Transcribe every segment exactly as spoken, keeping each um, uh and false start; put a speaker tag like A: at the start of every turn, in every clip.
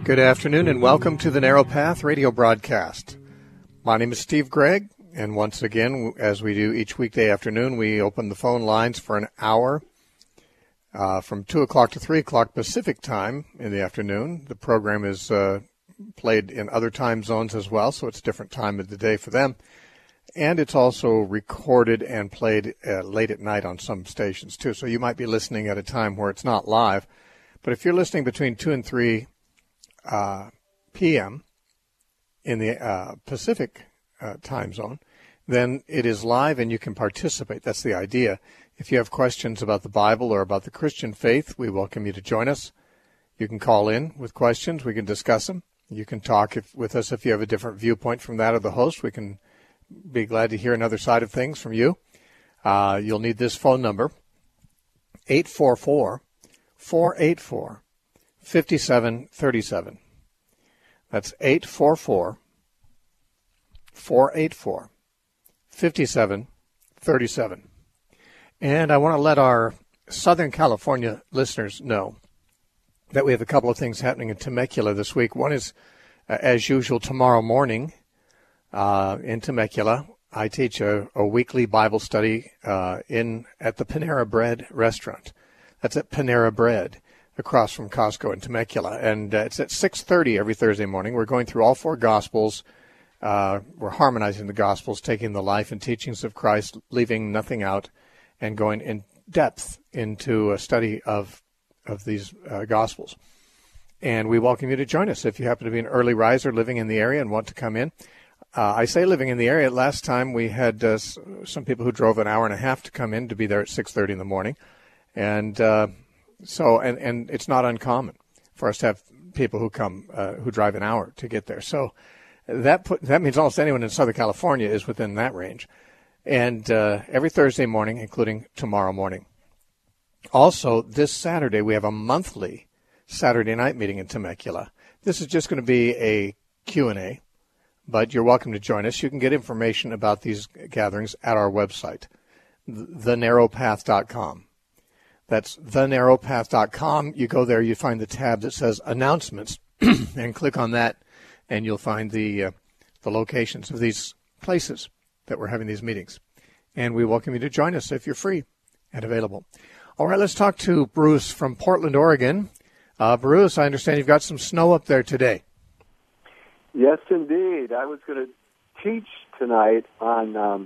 A: Good afternoon and welcome to the Narrow Path radio broadcast. My name is Steve Gregg, and once again, as we do each weekday afternoon, we open the phone lines for an hour uh, from two o'clock to three o'clock Pacific time in the afternoon. The program is uh, played in other time zones as well, so it's a different time of the day for them. And it's also recorded and played uh, late at night on some stations, too. So you might be listening at a time where it's not live. But if you're listening between two and three uh, p.m. in the uh, Pacific uh, time zone, then it is live and you can participate. That's the idea. If you have questions about the Bible or about the Christian faith, we welcome you to join us. You can call in with questions. We can discuss them. You can talk if, with us if you have a different viewpoint from that of the host. We can be glad to hear another side of things from you. Uh, you'll need this phone number, eight four four, four eight four, five seven three seven. That's eight four four, four eight four, five seven three seven. And I want to let our Southern California listeners know that we have a couple of things happening in Temecula this week. One is, uh, as usual, tomorrow morning uh, in Temecula, I teach a, a weekly Bible study uh, in at the Panera Bread restaurant. That's at Panera Bread, across from Costco in Temecula. And uh, it's at six thirty every Thursday morning. We're going through all four Gospels. Uh, we're harmonizing the Gospels, taking the life and teachings of Christ, leaving nothing out, and going in depth into a study of of these uh, Gospels. And we welcome you to join us if you happen to be an early riser living in the area and want to come in. Uh, I say living in the area. Last time we had uh, s- some people who drove an hour and a half to come in to be there at six thirty in the morning. And uh, so, and, and it's not uncommon for us to have people who come, uh, who drive an hour to get there. So that put, that means almost anyone in Southern California is within that range. And uh, every Thursday morning, including tomorrow morning. Also, this Saturday, we have a monthly Saturday night meeting in Temecula. This is just going to be a Q and A, but you're welcome to join us. You can get information about these gatherings at our website, the narrow path dot com. That's the narrow path dot com. You go there, you find the tab that says Announcements, and click on that, and you'll find the uh, the locations of these places that we're having these meetings. And we welcome you to join us if you're free and available. All right, let's talk to Bruce from Portland, Oregon. Uh, Bruce, I understand you've got some snow up there today.
B: Yes, indeed. I was going to teach tonight on um,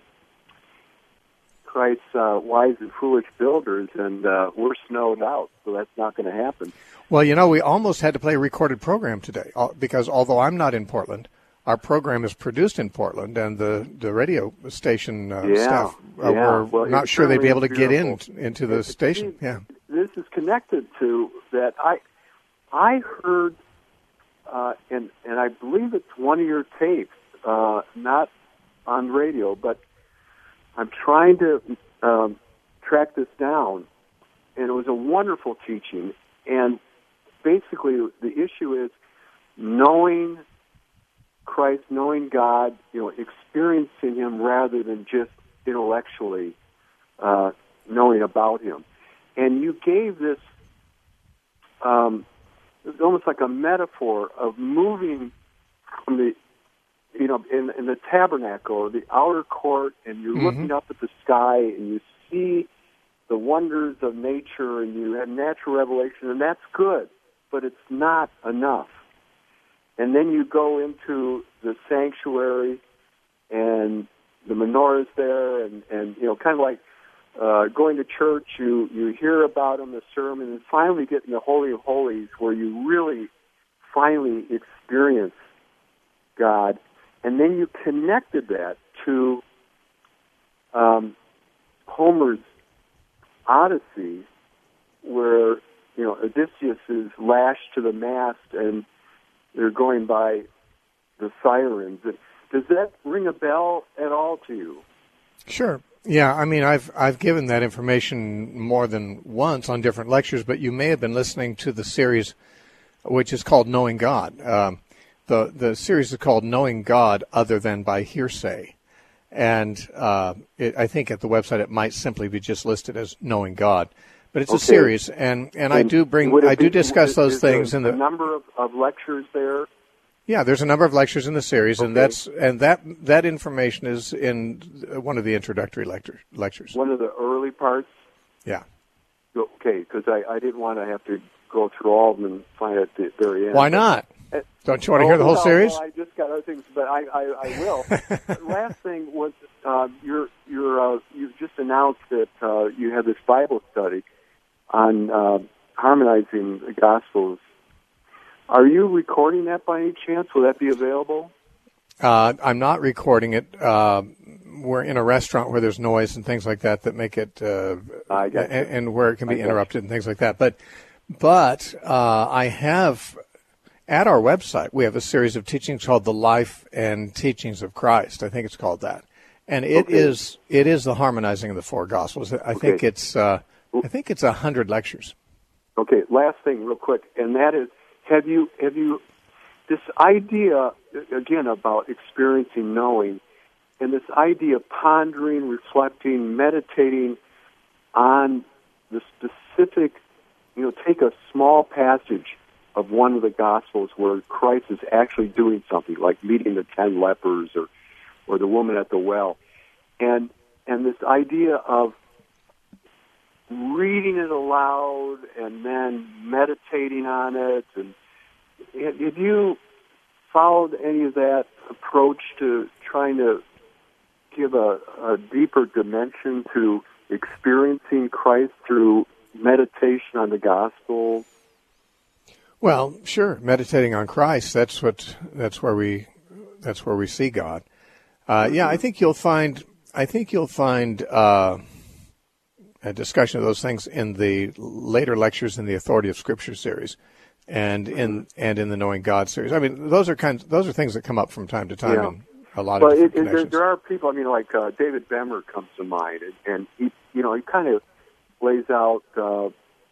B: Christ's uh, wise and foolish builders, and uh, we're snowed out, so that's not going to happen.
A: Well, you know, we almost had to play a recorded program today because although I'm not in Portland, our program is produced in Portland, and the, the radio station uh,
B: yeah,
A: staff uh,
B: yeah.
A: were
B: well,
A: not sure they'd be able to
B: beautiful.
A: get in into the
B: it's,
A: station. Yeah,
B: this is connected to that. I I heard, uh, and and I believe it's one of your tapes, uh, not on radio, but I'm trying to um, track this down, and it was a wonderful teaching. And basically, the issue is knowing Christ, knowing God, you know, experiencing Him rather than just intellectually uh, knowing about Him. And you gave this, um, it was almost like a metaphor of moving from the, you know, in, in the tabernacle or the outer court, and you're mm-hmm. looking up at the sky and you see the wonders of nature and you have natural revelation, and that's good, but it's not enough. And then you go into the sanctuary, and the menorah's there, and, and you know, kind of like uh, going to church. You you hear about them, the sermon, and finally get in the Holy of Holies, where you really finally experience God. And then you connected that to um, Homer's Odyssey, where you know Odysseus is lashed to the mast and they're going by the sirens. Does that ring a bell at all to you?
A: Sure. Yeah, I mean, I've I've given that information more than once on different lectures, but you may have been listening to the series, which is called Knowing God. Um, the the series is called Knowing God Other Than by Hearsay, and uh, it, I think at the website it might simply be just listed as Knowing God. but it's
B: okay.
A: a series, and, and, and I do bring I do be, discuss those is things
B: there
A: in the
B: a number of, of lectures there.
A: Yeah, there's a number of lectures in the series,
B: okay.
A: and that's and that that information is in one of the introductory lecture, lectures.
B: One of the early parts.
A: Yeah.
B: Okay, because I, I didn't want to have to go through all of them and find it at the very end.
A: Why not?
B: But,
A: Don't you want to
B: oh,
A: hear the whole
B: well,
A: series?
B: Well, I just got other things, but I, I, I will. Last thing was uh, you're, you're, uh, you just announced that uh, you have this Bible study on uh, harmonizing the Gospels. Are you recording that by any chance? Will that be available?
A: Uh, I'm not recording it. Uh, we're in a restaurant where there's noise and things like that that make it, uh,
B: I got
A: and, and where it can be
B: I
A: interrupted and things like that. But, but uh, I have at our website we have a series of teachings called "The Life and Teachings of Christ." I think it's called that, and it
B: okay.
A: is it is the harmonizing of the four Gospels. I
B: okay.
A: think it's uh, I think it's a hundred lectures.
B: Okay. Last thing, real quick, and that is. Have you have you this idea again about experiencing knowing, and this idea of pondering, reflecting, meditating on the specific, you know, take a small passage of one of the Gospels where Christ is actually doing something, like meeting the ten lepers or or the woman at the well, and and this idea of reading it aloud and then meditating on it. And have you followed any of that approach to trying to give a, a deeper dimension to experiencing Christ through meditation on the gospel?
A: Well, sure. Meditating on Christ, that's what that's where we that's where we see God. Uh, yeah, I think you'll find I think you'll find uh, a discussion of those things in the later lectures in the Authority of Scripture series, and in and in the Knowing God series. I mean, those are kinds those are things that come up from time to time
B: yeah.
A: in a lot
B: but
A: of different
B: it, it,
A: connections.
B: There, there are people. I mean, like uh, David Bemmer comes to mind, and, and he, you know, he kind of lays out, uh,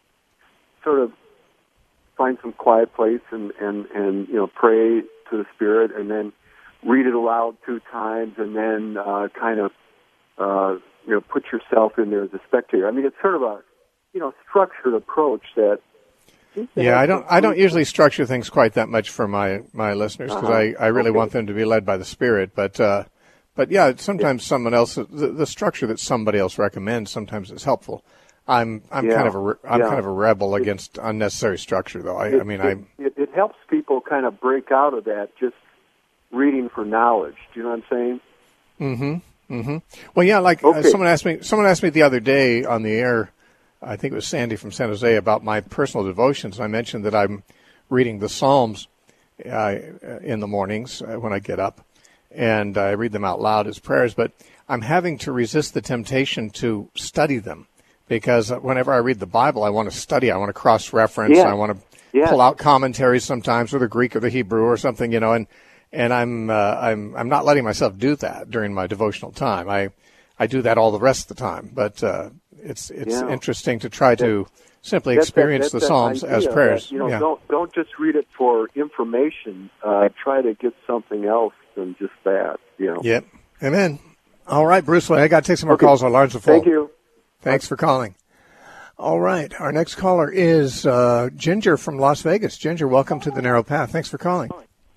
B: sort of find some quiet place and, and, and you know pray to the Spirit, and then read it aloud two times, and then uh, kind of. Uh, you know, put yourself in there as a spectator. I mean, it's sort of a, you know, structured approach that.
A: Yeah, I don't. I don't usually structure things quite that much for my, my listeners because uh-huh. I, I really okay. want them to be led by the Spirit. But uh, but yeah, sometimes yeah. someone else, the, the structure that somebody else recommends, sometimes is helpful. I'm I'm
B: yeah.
A: kind of a I'm
B: yeah.
A: kind of a rebel against unnecessary structure, though. I,
B: it,
A: I mean,
B: it,
A: I.
B: It, it helps people kind of break out of that just reading for knowledge. Do you know what I'm saying?
A: Mm-hmm. Mm-hmm. Well, yeah, like
B: okay.
A: uh, someone asked me. Someone asked me the other day on the air. I think it was Sandy from San Jose about my personal devotions. I mentioned that I'm reading the Psalms uh, in the mornings uh, when I get up, and I read them out loud as prayers. But I'm having to resist the temptation to study them because whenever I read the Bible, I want to study. I want to cross-reference.
B: Yeah.
A: I want to
B: yeah.
A: pull out commentaries sometimes, or the Greek or the Hebrew or something, you know, and. And I'm uh, I'm I'm not letting myself do that during my devotional time. I I do that all the rest of the time. But uh, it's it's
B: yeah.
A: interesting to try
B: that,
A: to simply
B: that's
A: experience
B: that,
A: the Psalms as prayers.
B: That, you know,
A: yeah.
B: don't don't just read it for information. Uh, try to get something else than just that. You know.
A: Yep. Amen. All right, Bruce. Well, I got to take some more
B: okay.
A: calls. Our lines are full.
B: Thank you.
A: Thanks for calling. All right. Our next caller is uh, Ginger from Las Vegas. Ginger, welcome to the Narrow Path. Thanks for calling.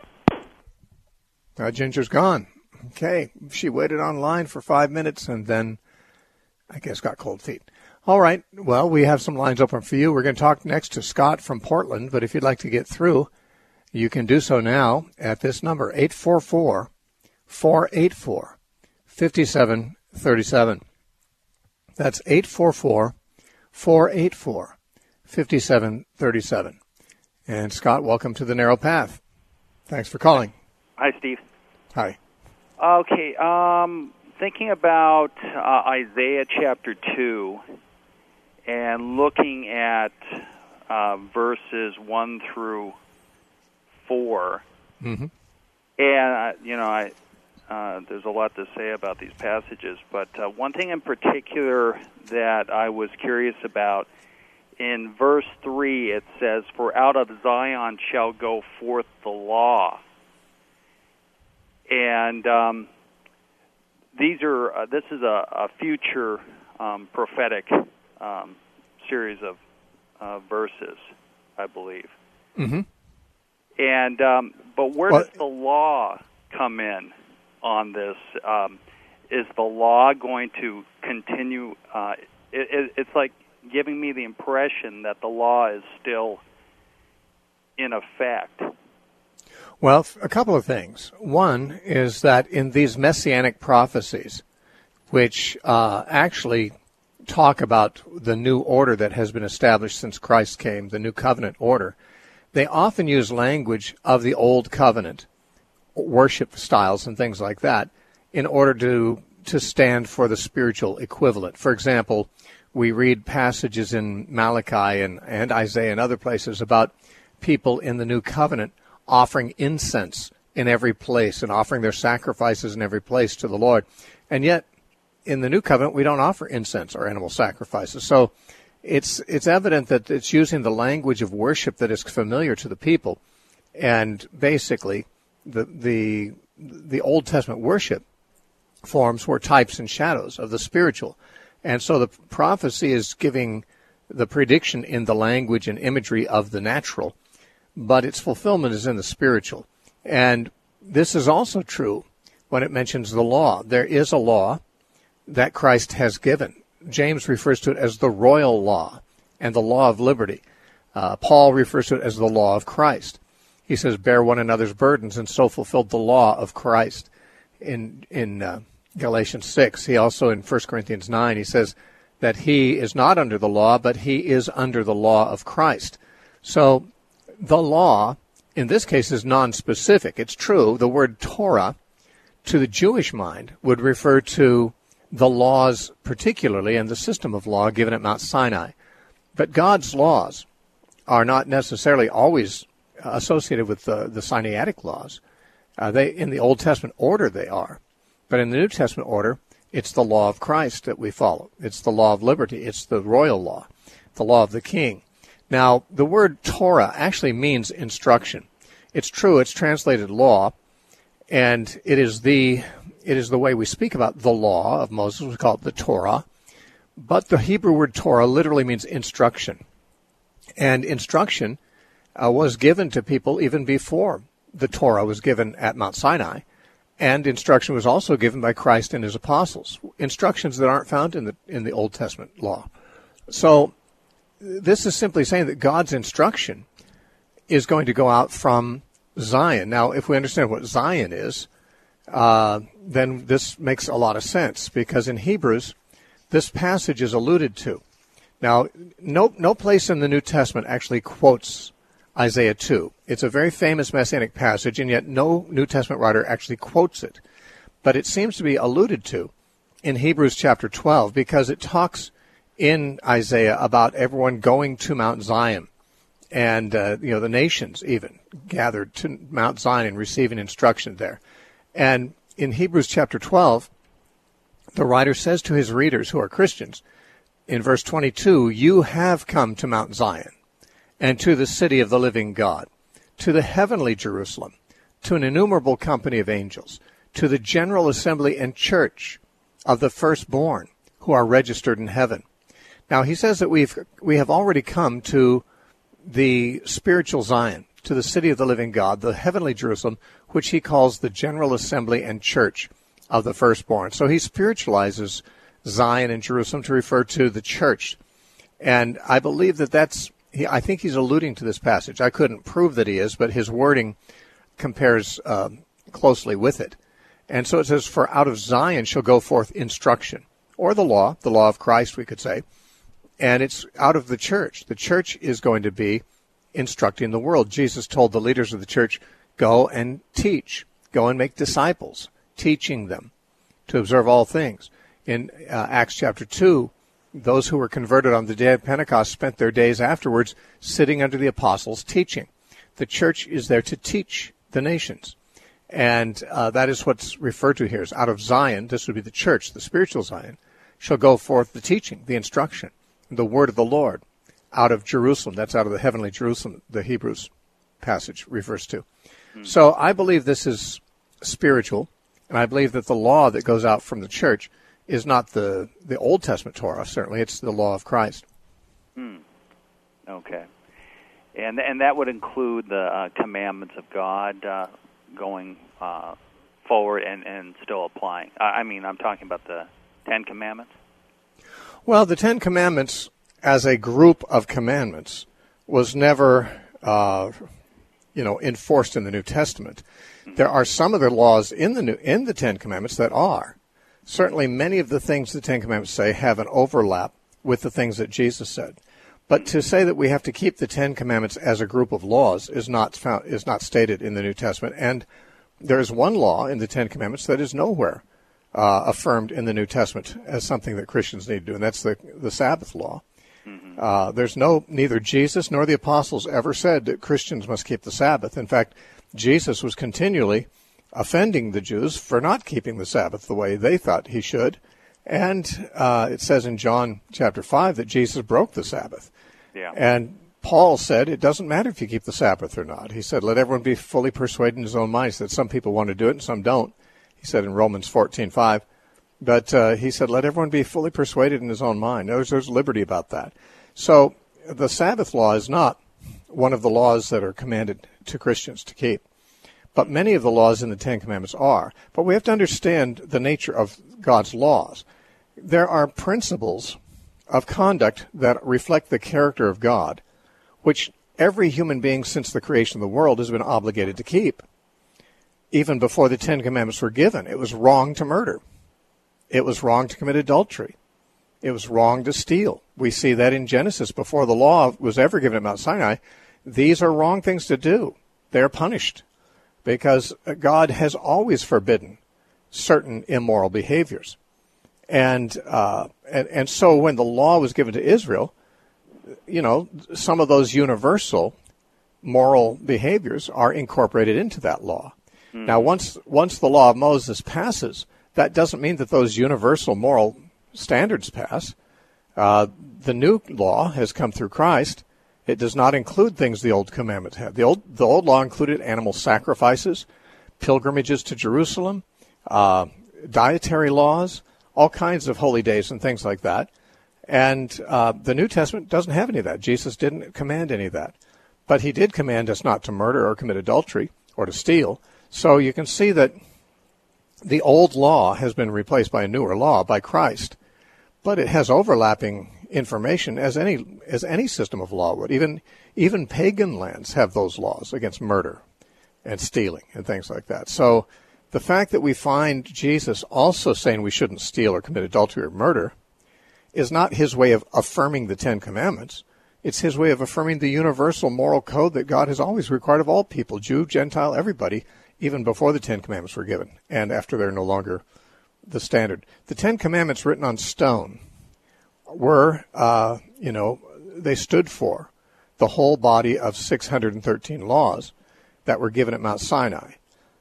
A: Uh, Ginger's gone. Okay. She waited online for five minutes and then, I guess, got cold feet. All right. Well, we have some lines open for you. We're going to talk next to Scott from Portland, but if you'd like to get through, you can do so now at this number, eight four four, four eight four, five seven three seven. That's eight four four, four eight four, five seven three seven. And Scott, welcome to the Narrow Path. Thanks for calling.
C: Hi, Steve.
A: Hi.
C: Okay, um, thinking about uh, Isaiah chapter two and looking at uh, verses one through four,
A: mm-hmm.
C: and, uh, you know, I uh, there's a lot to say about these passages, but uh, one thing in particular that I was curious about, in verse three it says, "For out of Zion shall go forth the law." And um, these are uh, this is a, a future um, prophetic um, series of uh, verses, I believe.
A: Mm-hmm.
C: And um, but where
A: well,
C: does the law come in on this? Um, is the law going to continue? Uh, it, it, it's like giving me the impression that the law is still in effect.
A: Well, a couple of things. One is that in these messianic prophecies, which uh, actually talk about the new order that has been established since Christ came, the new covenant order, they often use language of the old covenant, worship styles and things like that, in order to to stand for the spiritual equivalent. For example, we read passages in Malachi and, and Isaiah and other places about people in the new covenant offering incense in every place and offering their sacrifices in every place to the Lord. And yet, in the new covenant, we don't offer incense or animal sacrifices. So it's it's evident that it's using the language of worship that is familiar to the people. And basically, the the the Old Testament worship forms were types and shadows of the spiritual. And so the prophecy is giving the prediction in the language and imagery of the natural, but its fulfillment is in the spiritual. And this is also true when it mentions the law. There is a law that Christ has given. James refers to it as the royal law and the law of liberty. Uh, Paul refers to it as the law of Christ. He says, bear one another's burdens, and so fulfilled the law of Christ. In in uh, Galatians six, he also in First Corinthians nine, he says that he is not under the law, but he is under the law of Christ. So the law, in this case, is non-specific. It's true, the word Torah, to the Jewish mind, would refer to the laws particularly and the system of law given at Mount Sinai. But God's laws are not necessarily always associated with the, the Sinaitic laws. Uh, they in the Old Testament order they are. But in the New Testament order, it's the law of Christ that we follow. It's the law of liberty. It's the royal law, the law of the king. Now, the word Torah actually means instruction. It's true, it's translated law, and it is the it is the way we speak about the law of Moses. We call it the Torah. But the Hebrew word Torah literally means instruction. And instruction uh, was given to people even before the Torah was given at Mount Sinai. And instruction was also given by Christ and his apostles. Instructions that aren't found in the in the Old Testament law. So this is simply saying that God's instruction is going to go out from Zion. Now, if we understand what Zion is, uh, then this makes a lot of sense, because in Hebrews, this passage is alluded to. Now, no no place in the New Testament actually quotes Isaiah two. It's a very famous Messianic passage, and yet no New Testament writer actually quotes it. But it seems to be alluded to in Hebrews chapter twelve, because it talks in Isaiah about everyone going to Mount Zion, and uh, you know the nations even gathered to Mount Zion and receiving instruction there. And in Hebrews chapter twelve, the writer says to his readers who are Christians, in verse twenty-two, you have come to Mount Zion, and to the city of the living God, to the heavenly Jerusalem, to an innumerable company of angels, to the general assembly and church of the firstborn who are registered in heaven. Now, he says that we've we have already come to the spiritual Zion, to the city of the living God, the heavenly Jerusalem, which he calls the general assembly and church of the firstborn. So he spiritualizes Zion and Jerusalem to refer to the church. And I believe that that's, he, I think he's alluding to this passage. I couldn't prove that he is, but his wording compares uh, closely with it. And so it says, for out of Zion shall go forth instruction, or the law, the law of Christ, we could say. And it's out of the church. The church is going to be instructing the world. Jesus told the leaders of the church, go and teach, go and make disciples, teaching them to observe all things. In uh, Acts chapter two, those who were converted on the day of Pentecost spent their days afterwards sitting under the apostles teaching. The church is there to teach the nations. And uh, that is what's referred to here. Is out of Zion, this would be the church, the spiritual Zion, shall go forth the teaching, the instruction, the word of the Lord. Out of Jerusalem, that's out of the heavenly Jerusalem, the Hebrews passage refers to. Hmm. So I believe this is spiritual, and I believe that the law that goes out from the church is not the, the Old Testament Torah, certainly. It's the law of Christ.
C: Hmm. Okay. And and that would include the uh, commandments of God uh, going uh, forward and, and still applying. I mean, I'm talking about the Ten Commandments.
A: Well, the Ten Commandments as a group of commandments was never, uh, you know, enforced in the New Testament. Mm-hmm. There are some of the laws in the New, in the Ten Commandments that are. Certainly many of the things the Ten Commandments say have an overlap with the things that Jesus said. But to say that we have to keep the Ten Commandments as a group of laws is not found, is not stated in the New Testament. And there is one law in the Ten Commandments that is nowhere uh, affirmed in the New Testament as something that Christians need to do, and that's the the Sabbath law. Mm-hmm. Uh, there's no, neither Jesus nor the apostles ever said that Christians must keep the Sabbath. In fact, Jesus was continually offending the Jews for not keeping the Sabbath the way they thought he should. And uh, it says in John chapter five that Jesus broke the Sabbath. Yeah. And Paul said it doesn't matter if you keep the Sabbath or not. He said, let everyone be fully persuaded in his own mind. He said some people want to do it and some don't. He said in Romans fourteen five. But uh, he said, let everyone be fully persuaded in his own mind. There's, there's liberty about that. So the Sabbath law is not one of the laws that are commanded to Christians to keep. But many of the laws in the Ten Commandments are. But we have to understand the nature of God's laws. There are principles of conduct that reflect the character of God, which every human being since the creation of the world has been obligated to keep. Even before the Ten Commandments were given, it was wrong to murder. It was wrong to commit adultery. It was wrong to steal. We see that in Genesis. Before the law was ever given at Mount Sinai, these are wrong things to do. They're punished because God has always forbidden certain immoral behaviors. And, uh, and and so when the law was given to Israel, you know, some of those universal moral behaviors are incorporated into that law. Mm. Now, once once the law of Moses passes, that doesn't mean that those universal moral standards pass. Uh, the new law has come through Christ. It does not include things the old commandments had. The old the old law included animal sacrifices, pilgrimages to Jerusalem, uh, dietary laws, all kinds of holy days and things like that. And uh, the New Testament doesn't have any of that. Jesus didn't command any of that. But he did command us not to murder or commit adultery or to steal. So you can see that the old law has been replaced by a newer law, by Christ. But it has overlapping information as any as any system of law would. Even even pagan lands have those laws against murder and stealing and things like that. So the fact that we find Jesus also saying we shouldn't steal or commit adultery or murder is not his way of affirming the Ten Commandments. It's his way of affirming the universal moral code that God has always required of all people, Jew, Gentile, everybody, even before the Ten Commandments were given and after they're no longer the standard. The Ten Commandments written on stone were, uh, you know, they stood for the whole body of six hundred thirteen laws that were given at Mount Sinai.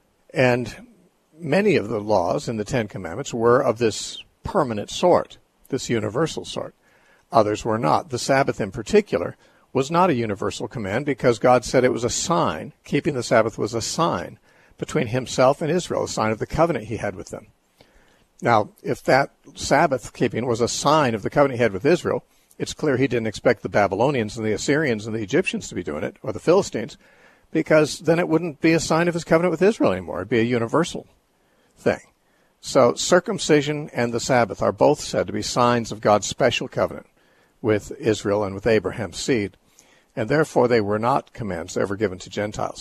A: And many of the laws in the Ten Commandments were of this permanent sort, this universal sort. Others were not. The Sabbath in particular was not a universal command because God said it was a sign. Keeping the Sabbath was a sign between himself and Israel, a sign of the covenant he had with them. Now, if that Sabbath keeping was a sign of the covenant he had with Israel, it's clear he didn't expect the Babylonians and the Assyrians and the Egyptians to be doing it, or the Philistines, because then it wouldn't be a sign of his covenant with Israel anymore. It'd be a universal thing. So circumcision and the Sabbath are both said to be signs of God's special covenant with Israel and with Abraham's seed, and therefore they were not commands ever given to Gentiles.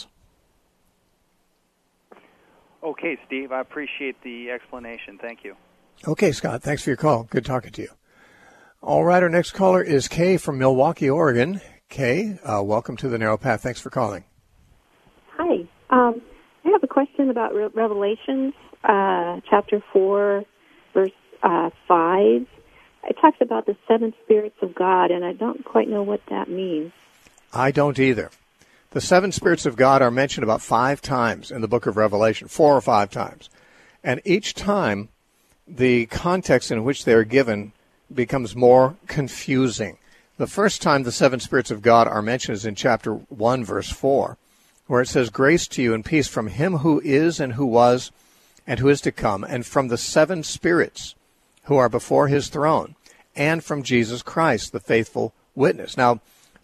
C: Okay, Steve, I appreciate the explanation. Thank you.
A: Okay, Scott, thanks for your call. Good talking to you. All right, our next caller is Kay from Milwaukee, Oregon. Kay, uh, welcome to the Narrow Path. Thanks for calling.
D: Hi. Um, I have a question about Re- Revelations, uh, chapter four, verse uh, five. It talks about the seven spirits of God, and I don't quite know what that means.
A: I don't either. The seven spirits of God are mentioned about five times in the book of Revelation, four or five times. And each time, the context in which they are given becomes more confusing. The first time the seven spirits of God are mentioned is in chapter one, verse four, where it says, "Grace to you and peace from him who is and who was and who is to come, and from the seven spirits who are before his throne, and from Jesus Christ, the faithful witness." Now,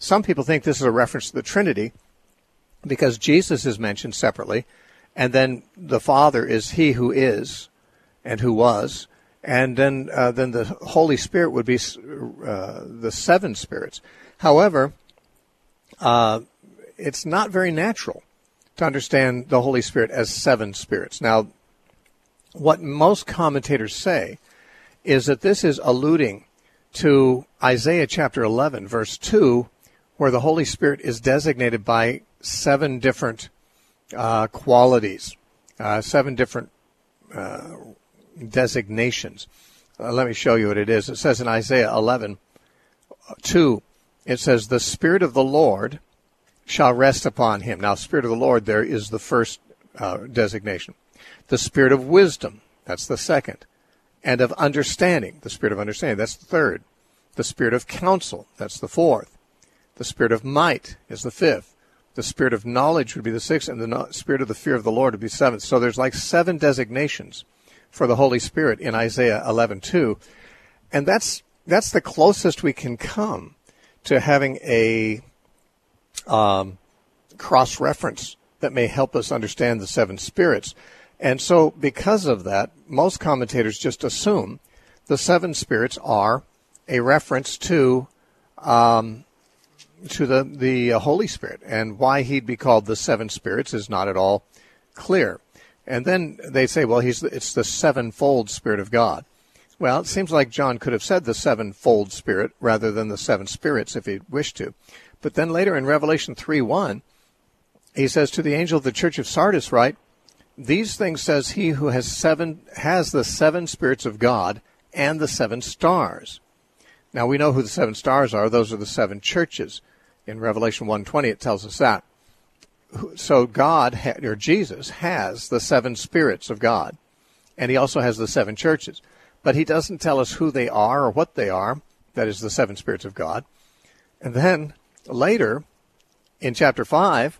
A: some people think this is a reference to the Trinity because Jesus is mentioned separately, and then the Father is He who is and who was, and then uh, then the Holy Spirit would be uh, the seven spirits. However, uh, it's not very natural to understand the Holy Spirit as seven spirits. Now, what most commentators say is that this is alluding to Isaiah chapter eleven, verse two, where the Holy Spirit is designated by seven different uh, qualities, uh, seven different uh, designations. Uh, let me show you what it is. It says in Isaiah eleven, two, it says, "The Spirit of the Lord shall rest upon him." Now, Spirit of the Lord there is the first uh, designation. The Spirit of wisdom, that's the second. And of understanding, the Spirit of understanding, that's the third. The Spirit of counsel, that's the fourth. The Spirit of might is the fifth. The Spirit of knowledge would be the sixth, and the no- Spirit of the fear of the Lord would be seventh. So there's like seven designations for the Holy Spirit in Isaiah eleven two. And that's that's the closest we can come to having a um, cross-reference that may help us understand the seven spirits. And so because of that, most commentators just assume the seven spirits are a reference to um, to the, the Holy Spirit. And why he'd be called the seven spirits is not at all clear. And then they say, well, he's it's the sevenfold Spirit of God. Well, it seems like John could have said the sevenfold Spirit rather than the seven spirits if he wished to. But then later in Revelation three one, he says to the angel of the church of Sardis, right, "These things says he who has seven has the seven spirits of God and the seven stars." Now, we know who the seven stars are. Those are the seven churches. In Revelation one twenty, it tells us that. So God, or Jesus, has the seven spirits of God, and he also has the seven churches. But he doesn't tell us who they are or what they are. That is the seven spirits of God. And then later, in chapter five,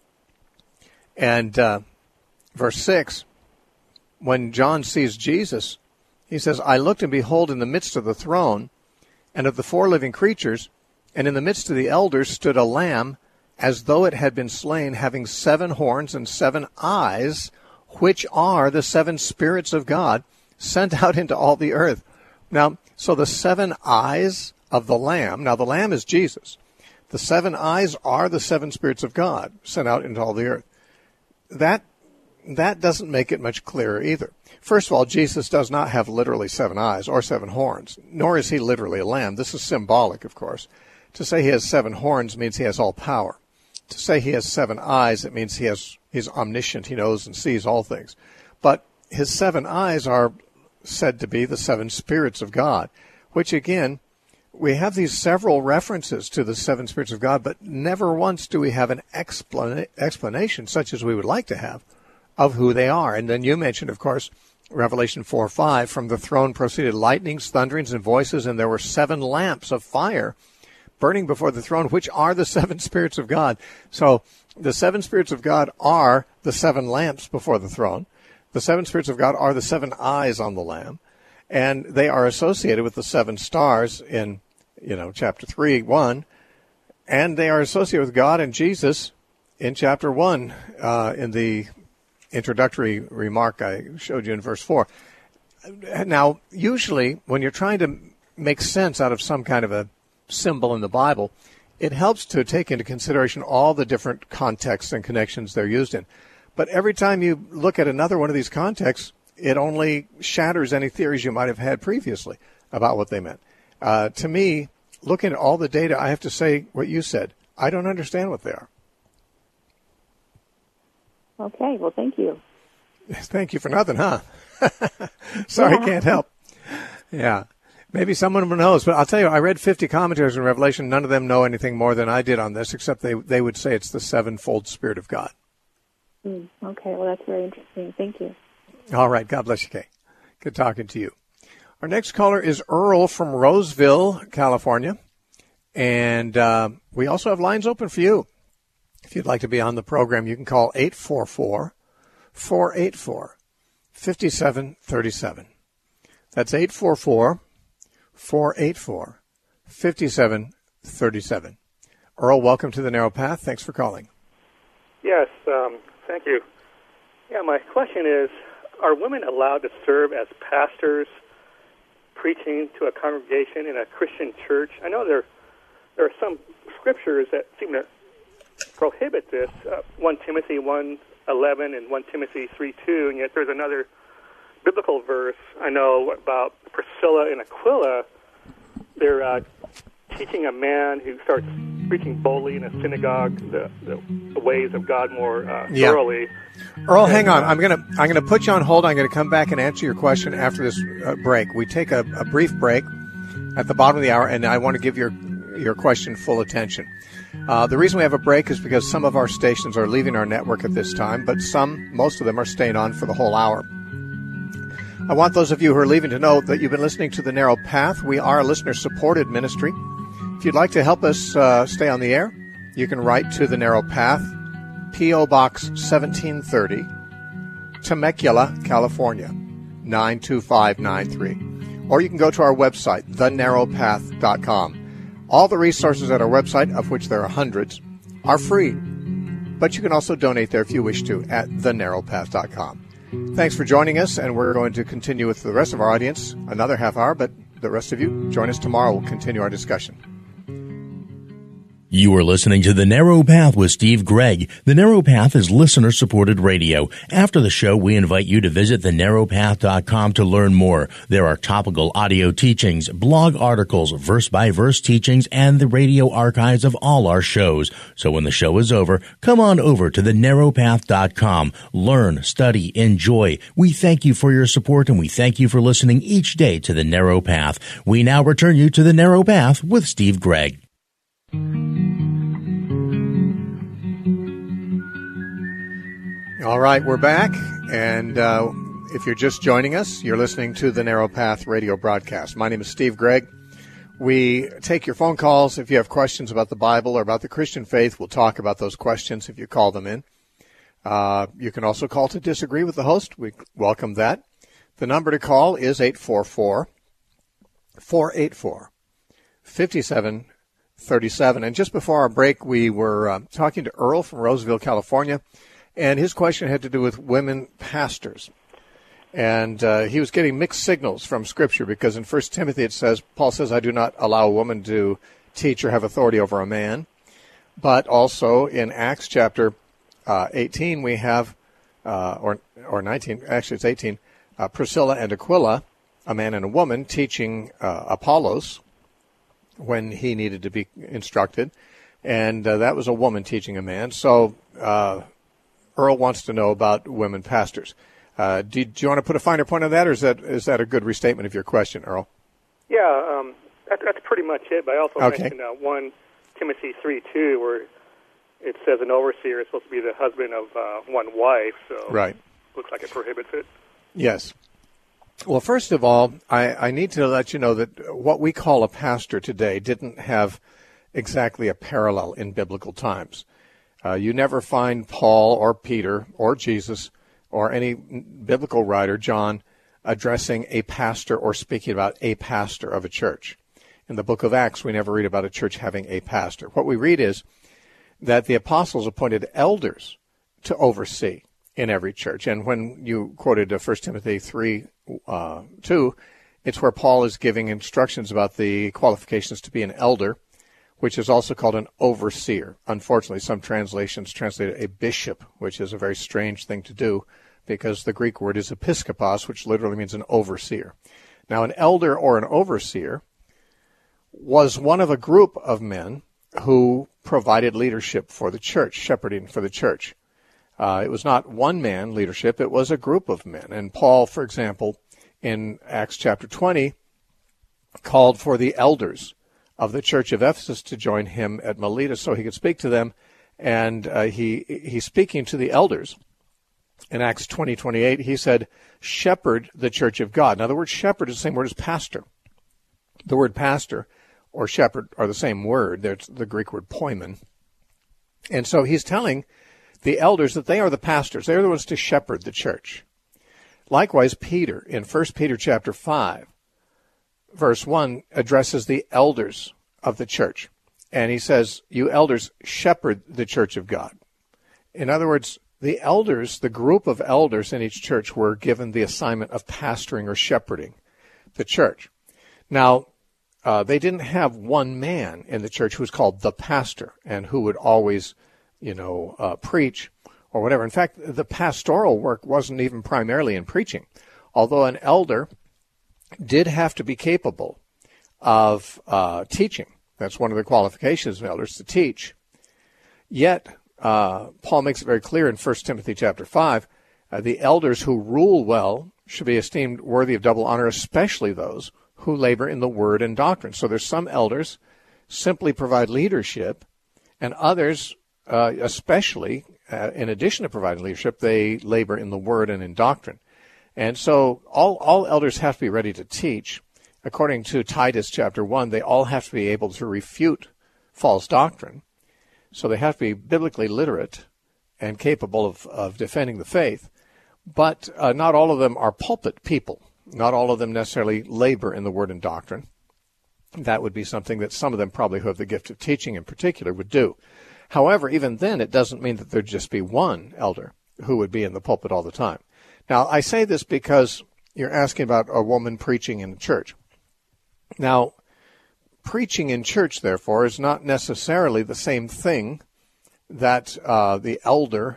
A: and uh, verse six, when John sees Jesus, he says, "I looked, and behold, in the midst of the throne, and of the four living creatures, and in the midst of the elders stood a lamb, as though it had been slain, having seven horns and seven eyes, which are the seven spirits of God, sent out into all the earth." Now, so the seven eyes of the Lamb, now the Lamb is Jesus. The seven eyes are the seven spirits of God, sent out into all the earth. That that doesn't make it much clearer either. First of all, Jesus does not have literally seven eyes or seven horns, nor is he literally a lamb. This is symbolic, of course. To say he has seven horns means he has all power. To say he has seven eyes, it means he has he's omniscient. He knows and sees all things. But his seven eyes are said to be the seven spirits of God, which again, we have these several references to the seven spirits of God, but never once do we have an explana- explanation, such as we would like to have, of who they are. And then you mentioned, of course, Revelation four five, "From the throne proceeded lightnings, thunderings, and voices, and there were seven lamps of fire burning before the throne, which are the seven spirits of God." So the seven spirits of God are the seven lamps before the throne. The seven spirits of God are the seven eyes on the Lamb. And they are associated with the seven stars in, you know, chapter three, one. And they are associated with God and Jesus in chapter one, uh, in the introductory remark I showed you in verse four. Now, usually when you're trying to make sense out of some kind of a symbol in the Bible, it helps to take into consideration all the different contexts and connections they're used in. But every time you look at another one of these contexts, it only shatters any theories you might have had previously about what they meant. Uh, to me, looking at all the data, I have to say what you said. I don't understand what they are.
D: Okay, well, thank you.
A: Thank you for nothing, huh? Sorry,
D: Yeah.
A: Can't help. Yeah. Maybe someone knows, but I'll tell you, I read fifty commentaries in Revelation. None of them know anything more than I did on this, except they, they would say it's the sevenfold Spirit of God.
D: Mm, okay, well, that's very interesting. Thank you.
A: All right. God bless you, Kay. Good talking to you. Our next caller is Earl from Roseville, California. And uh, we also have lines open for you. If you'd like to be on the program, you can call eight four four, four eight four, five seven three seven. That's eight four four, four eight four, five seven three seven. Earl, welcome to the Narrow Path. Thanks for calling.
E: Yes, um, thank you. Yeah, my question is, are women allowed to serve as pastors preaching to a congregation in a Christian church? I know there there are some scriptures that seem to prohibit this, uh, First Timothy one eleven and First Timothy three two, and yet there's another biblical verse I know about Priscilla and Aquila. They're uh, teaching a man who starts preaching boldly in a synagogue the, the, the ways of God more uh,
A: yeah.
E: thoroughly.
A: Earl, hang on. I'm gonna I'm gonna put you on hold. I'm gonna come back and answer your question after this uh, break. We take a, a brief break at the bottom of the hour, and I want to give your your question full attention. Uh, the reason we have a break is because some of our stations are leaving our network at this time, but some, most of them, are staying on for the whole hour. I want those of you who are leaving to know that you've been listening to The Narrow Path. We are a listener-supported ministry. If you'd like to help us uh, stay on the air, you can write to The Narrow Path, P O. Box seventeen thirty, Temecula, California, nine two five nine three. Or you can go to our website, the narrow path dot com. All the resources at our website, of which there are hundreds, are free. But you can also donate there if you wish to at the narrow path dot com. Thanks for joining us, and we're going to continue with the rest of our audience another half hour, but the rest of you, join us tomorrow. We'll continue our discussion.
F: You are listening to The Narrow Path with Steve Gregg. The Narrow Path is listener-supported radio. After the show, we invite you to visit the narrow path dot com to learn more. There are topical audio teachings, blog articles, verse-by-verse teachings, and the radio archives of all our shows. So when the show is over, come on over to the narrow path dot com. Learn, study, enjoy. We thank you for your support, and we thank you for listening each day to The Narrow Path. We now return you to The Narrow Path with Steve Gregg.
A: All right, we're back, and uh, if you're just joining us, you're listening to the Narrow Path radio broadcast. My name is Steve Gregg. We take your phone calls. If you have questions about the Bible or about the Christian faith, we'll talk about those questions if you call them in. Uh, you can also call to disagree with the host. We welcome that. The number to call is eight four four, four eight four, five seven three seven. And just before our break, we were uh, talking to Earl from Roseville, California. And his question had to do with women pastors. And uh, he was getting mixed signals from Scripture because in First Timothy it says, Paul says, I do not allow a woman to teach or have authority over a man. But also in Acts chapter uh, eighteen we have, uh, or or nineteen, actually it's eighteen, uh, Priscilla and Aquila, a man and a woman, teaching uh, Apollos when he needed to be instructed. And uh, that was a woman teaching a man. So... Uh, Earl wants to know about women pastors. Uh, do, do you want to put a finer point on that, or is that is that a good restatement of your question, Earl?
E: Yeah, um, that, that's pretty much it. But I also
A: okay.
E: mentioned uh, First Timothy three two, where it says an overseer is supposed to be the husband of uh, one wife. So
A: right.
E: Looks like it prohibits it.
A: Yes. Well, first of all, I, I need to let you know that what we call a pastor today didn't have exactly a parallel in biblical times. Uh, you never find Paul or Peter or Jesus or any biblical writer, John, addressing a pastor or speaking about a pastor of a church. In the book of Acts, we never read about a church having a pastor. What we read is that the apostles appointed elders to oversee in every church. And when you quoted uh, First Timothy three two, it's where Paul is giving instructions about the qualifications to be an elder, which is also called an overseer. Unfortunately, some translations translate it a bishop, which is a very strange thing to do because the Greek word is episkopos, which literally means an overseer. Now, an elder or an overseer was one of a group of men who provided leadership for the church, shepherding for the church. Uh, it was not one man leadership, it was a group of men. And Paul, for example, in Acts chapter twenty, called for the elders of the church of Ephesus to join him at Miletus so he could speak to them. And uh, he he's speaking to the elders. In Acts twenty twenty-eight, he said, shepherd the church of God. In other words, shepherd is the same word as pastor. The word pastor or shepherd are the same word. There's the Greek word poimen. And so he's telling the elders that they are the pastors. They're the ones to shepherd the church. Likewise, Peter, in First Peter chapter five, verse one, addresses the elders of the church. And he says, you elders shepherd the church of God. In other words, the elders, the group of elders in each church were given the assignment of pastoring or shepherding the church. Now, uh, they didn't have one man in the church who was called the pastor and who would always, you know, uh, preach or whatever. In fact, the pastoral work wasn't even primarily in preaching, although an elder did have to be capable of uh, teaching. That's one of the qualifications of elders, to teach. Yet, uh, Paul makes it very clear in First Timothy chapter five, uh, the elders who rule well should be esteemed worthy of double honor, especially those who labor in the word and doctrine. So there's some elders simply provide leadership, and others, uh, especially, uh, in addition to providing leadership, they labor in the word and in doctrine. And so all, all elders have to be ready to teach. According to Titus chapter one, they all have to be able to refute false doctrine. So they have to be biblically literate and capable of, of defending the faith. But uh, not all of them are pulpit people. Not all of them necessarily labor in the word and doctrine. That would be something that some of them probably who have the gift of teaching in particular would do. However, even then, it doesn't mean that there'd just be one elder who would be in the pulpit all the time. Now, I say this because you're asking about a woman preaching in the church. Now, preaching in church, therefore, is not necessarily the same thing that uh, the elder,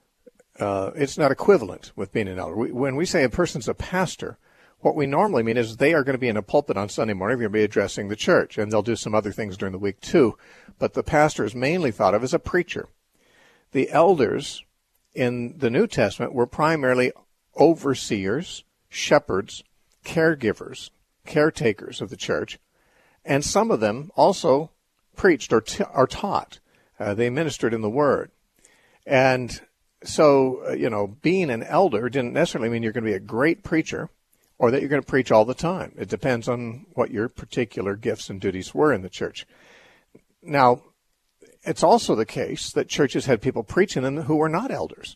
A: uh, it's not equivalent with being an elder. We, when we say a person's a pastor, what we normally mean is they are going to be in a pulpit on Sunday morning, they're going to be addressing the church, and they'll do some other things during the week too. But the pastor is mainly thought of as a preacher. The elders in the New Testament were primarily overseers, shepherds, caregivers, caretakers of the church, and some of them also preached or, t- or taught. Uh, they ministered in the Word. And so, uh, you know, being an elder didn't necessarily mean you're going to be a great preacher or that you're going to preach all the time. It depends on what your particular gifts and duties were in the church. Now, it's also the case that churches had people preaching in them who were not elders.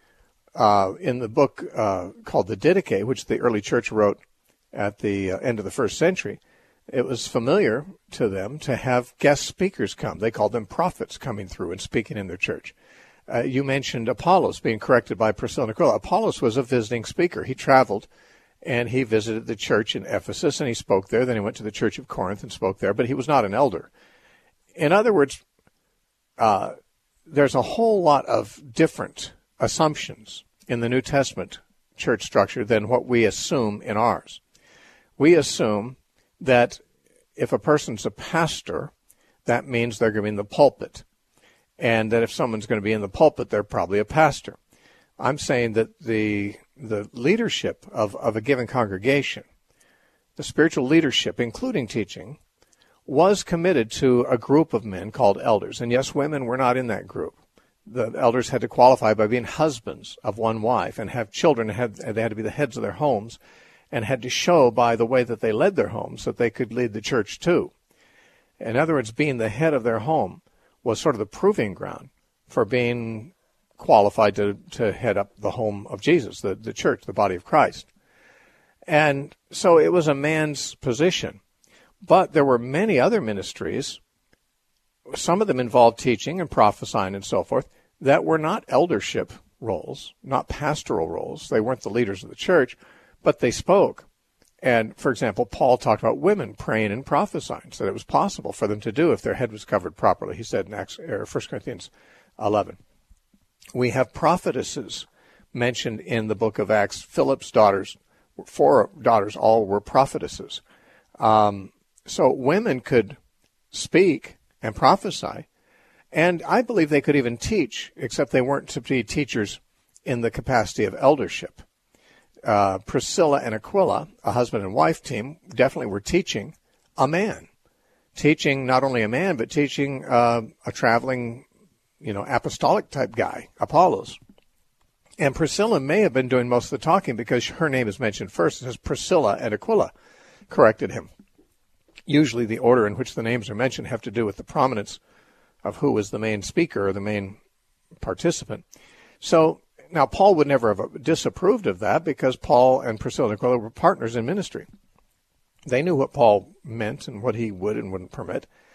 A: Uh, in the book uh, called the Didache, which the early church wrote at the uh, end of the first century, it was familiar to them to have guest speakers come. They called them prophets coming through and speaking in their church. Uh, you mentioned Apollos being corrected by Priscilla and Aquila. Apollos was a visiting speaker. He traveled and he visited the church in Ephesus and he spoke there. Then he went to the church of Corinth and spoke there, but he was not an elder. In other words, uh, there's a whole lot of different assumptions in the New Testament church structure than what we assume in ours. We assume that if a person's a pastor, that means they're going to be in the pulpit, and that if someone's going to be in the pulpit, they're probably a pastor. I'm saying that the the leadership of, of a given congregation, the spiritual leadership, including teaching, was committed to a group of men called elders. And yes, women were not in that group. The elders had to qualify by being husbands of one wife and have children. Had, they had to be the heads of their homes and had to show by the way that they led their homes that they could lead the church too. In other words, being the head of their home was sort of the proving ground for being qualified to, to head up the home of Jesus, the, the church, the body of Christ. And so it was a man's position. But there were many other ministries, some of them involved teaching and prophesying and so forth, that were not eldership roles, not pastoral roles. They weren't the leaders of the church, but they spoke. And, for example, Paul talked about women praying and prophesying, so that it was possible for them to do if their head was covered properly. He said in Acts, or First Corinthians eleven. We have prophetesses mentioned in the book of Acts. Philip's daughters, four daughters, all were prophetesses. Um, so women could speak and prophesy, and I believe they could even teach, except they weren't to be teachers in the capacity of eldership. Uh, Priscilla and Aquila, a husband and wife team, definitely were teaching a man. Teaching not only a man, but teaching uh, a traveling, you know, apostolic type guy, Apollos. And Priscilla may have been doing most of the talking because her name is mentioned first. It says Priscilla and Aquila corrected him. Usually the order in which the names are mentioned have to do with the prominence of who was the main speaker or the main participant. So now, Paul would never have disapproved of that because Paul and Priscilla and Aquila were partners in ministry. They knew what Paul meant and what he would and wouldn't permit.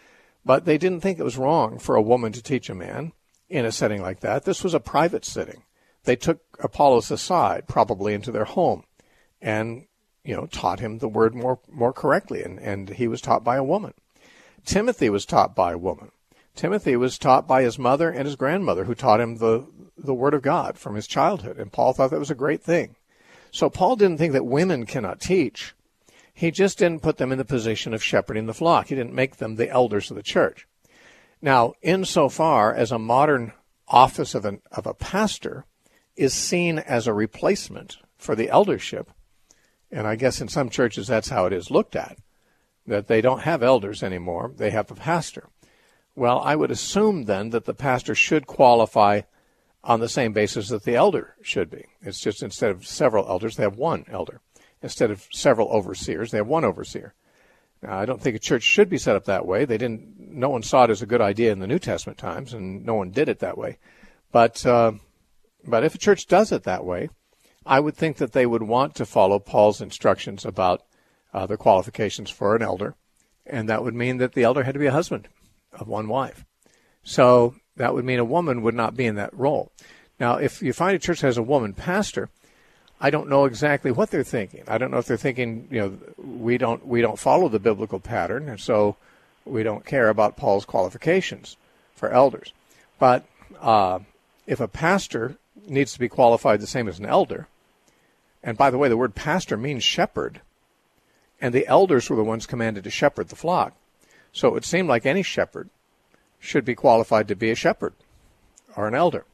A: But they didn't think it was wrong for a woman to teach a man in a setting like that. This was a private sitting. They took Apollos aside, probably into their home, and, you know, taught him the word more, more correctly, and, and he was taught by a woman. Timothy was taught by a woman. Timothy was taught by his mother and his grandmother, who taught him the, the word of God from his childhood, and Paul thought that was a great thing. So Paul didn't think that women cannot teach. He just didn't put them in the position of shepherding the flock. He didn't make them the elders of the church. Now, insofar as a modern office of, an, of a pastor is seen as a replacement for the eldership, and I guess in some churches that's how it is looked at, that they don't have elders anymore, they have a pastor. Well, I would assume then that the pastor should qualify on the same basis that the elder should be. It's just instead of several elders, they have one elder. Instead of several overseers, they have one overseer. Now, I don't think a church should be set up that way. They didn't. No one saw it as a good idea in the New Testament times, and no one did it that way. But uh, but if a church does it that way, I would think that they would want to follow Paul's instructions about uh, the qualifications for an elder, and that would mean that the elder had to be a husband of one wife. So that would mean a woman would not be in that role. Now, if you find a church that has a woman pastor, I don't know exactly what they're thinking. I don't know if they're thinking, you know, we don't we don't follow the biblical pattern, and so we don't care about Paul's qualifications for elders. But uh, if a pastor needs to be qualified the same as an elder, and by the way, the word pastor means shepherd, and the elders were the ones commanded to shepherd the flock, so it would seem like any shepherd should be qualified to be a shepherd or an elder.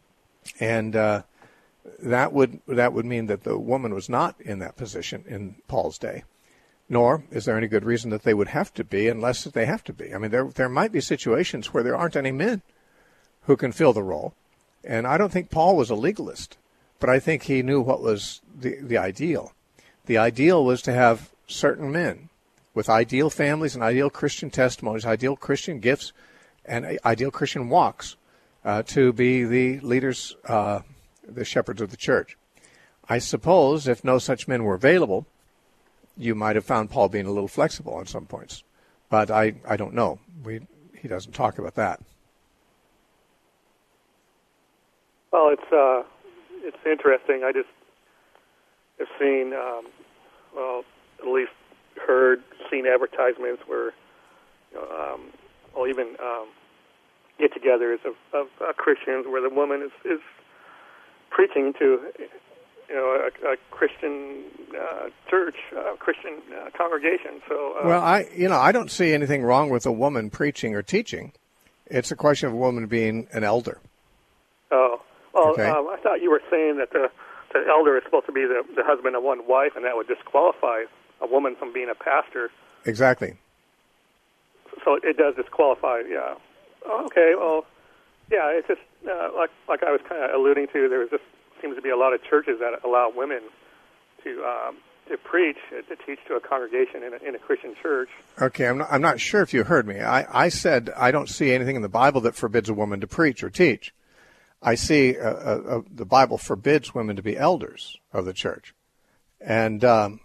A: And uh, that would that would mean that the woman was not in that position in Paul's day, nor is there any good reason that they would have to be unless they have to be. I mean, there there might be situations where there aren't any men who can fill the role, and I don't think Paul was a legalist, but I think he knew what was the, the ideal. The ideal was to have certain men with ideal families and ideal Christian testimonies, ideal Christian gifts, and ideal Christian walks uh, to be the leaders, uh, the shepherds of the church. I suppose if no such men were available, you might have found Paul being a little flexible on some points. But I, I don't know. We, he doesn't talk about that.
E: Well, it's uh, it's interesting. I just have seen, um, well, at least heard, seen advertisements where, you know, um, or even um, get-togethers of, of uh, Christians where the woman is, is preaching to, you know, a, a Christian uh, church, a Christian uh, congregation. So, uh,
A: well, I, you know, I don't see anything wrong with a woman preaching or teaching. It's a question of a woman being an elder.
E: Oh, well,
A: okay.
E: um, I thought you were saying that the, the elder is supposed to be the, the husband of one wife, and that would disqualify a woman from being a pastor.
A: Exactly.
E: So it does disqualify, yeah. Oh, okay, well, yeah, it's just uh, like like I was kind of alluding to. There just seems to be a lot of churches that allow women to um, to preach, to teach to a congregation in a, in a Christian church.
A: Okay, I'm not, I'm not sure if you heard me. I, I said I don't see anything in the Bible that forbids a woman to preach or teach. I see uh, uh, the Bible forbids women to be elders of the church, and um,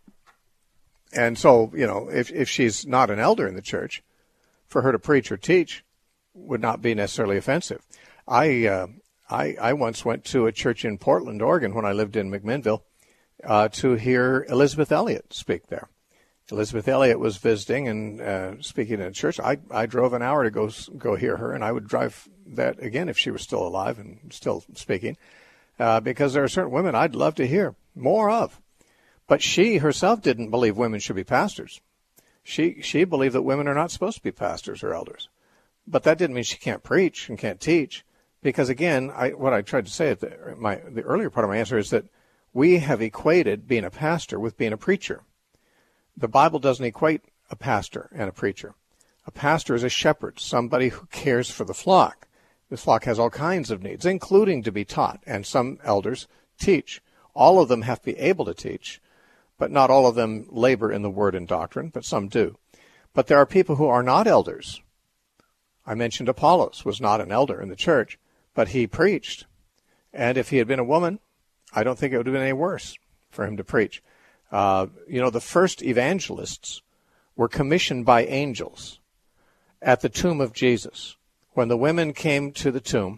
A: and so you know if if she's not an elder in the church, for her to preach or teach would not be necessarily offensive. I uh, I, I once went to a church in Portland, Oregon, when I lived in McMinnville, uh, to hear Elizabeth Elliot speak there. Elizabeth Elliot was visiting and uh, speaking in a church. I I drove an hour to go go hear her, and I would drive that again if she was still alive and still speaking, uh, because there are certain women I'd love to hear more of. But she herself didn't believe women should be pastors. She she believed that women are not supposed to be pastors or elders. But that didn't mean she can't preach and can't teach, because again, I, what I tried to say at the, my, the earlier part of my answer is that we have equated being a pastor with being a preacher. The Bible doesn't equate a pastor and a preacher. A pastor is a shepherd, somebody who cares for the flock. The flock has all kinds of needs, including to be taught, and some elders teach. All of them have to be able to teach, but not all of them labor in the word and doctrine, but some do. But there are people who are not elders. I mentioned Apollos was not an elder in the church, but he preached. And if he had been a woman, I don't think it would have been any worse for him to preach. Uh, you know, the first evangelists were commissioned by angels. at the tomb of Jesus. When the women came to the tomb,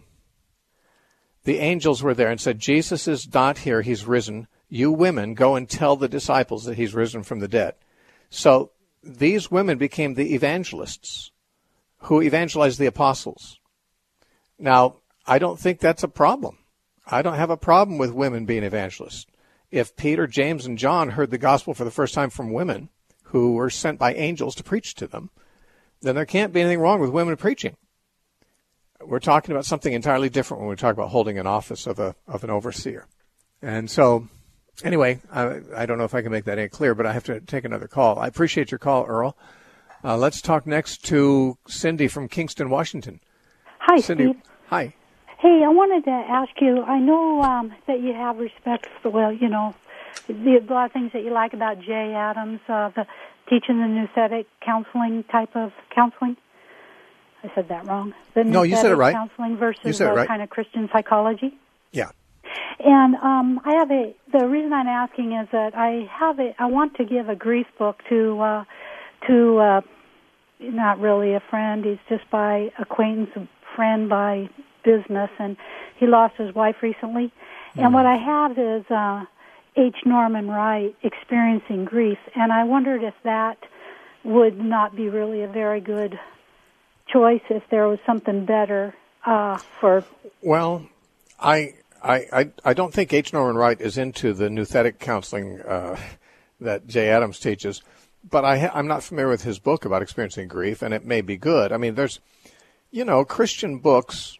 A: the angels were there and said, Jesus is not here, he's risen. You women go and tell the disciples that he's risen from the dead. So these women became the evangelists who evangelized the apostles. Now, I don't think that's a problem. I don't have a problem with women being evangelists. If Peter, James, and John heard the gospel for the first time from women who were sent by angels to preach to them, then there can't be anything wrong with women preaching. We're talking about something entirely different when we talk about holding an office of a of an overseer. And so, anyway, I, I don't know if I can make that any clearer, but I have to take another call. I appreciate your call, Earl. Uh, let's talk next to Cindy from Kingston, Washington.
G: Hi,
A: Cindy.
G: Steve.
A: Hi.
G: Hey, I wanted to ask you, I know um, that you have respect for, well, you know, the, a lot of things that you like about Jay Adams, uh, the teaching the nouthetic counseling type of counseling. I said that wrong. The
A: no, you said it right.
G: Counseling versus
A: you said it
G: uh,
A: right.
G: kind of Christian psychology.
A: Yeah.
G: And um, I have a. The reason I'm asking is that I have a. I want to give a grief book to uh, to uh, not really a friend. He's just by acquaintance, a friend by business, and he lost his wife recently. Mm-hmm. And what I have is uh, H. Norman Wright, Experiencing Grief, and I wondered if that would not be really a very good choice if there was something better uh, for.
A: Well, I, I I I don't think H. Norman Wright is into the nouthetic counseling uh, that Jay Adams teaches, but I ha- I'm not familiar with his book about experiencing grief, and it may be good. I mean, there's, you know, Christian books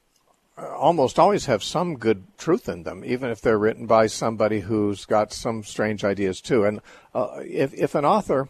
A: almost always have some good truth in them, even if they're written by somebody who's got some strange ideas too. And uh, if if an author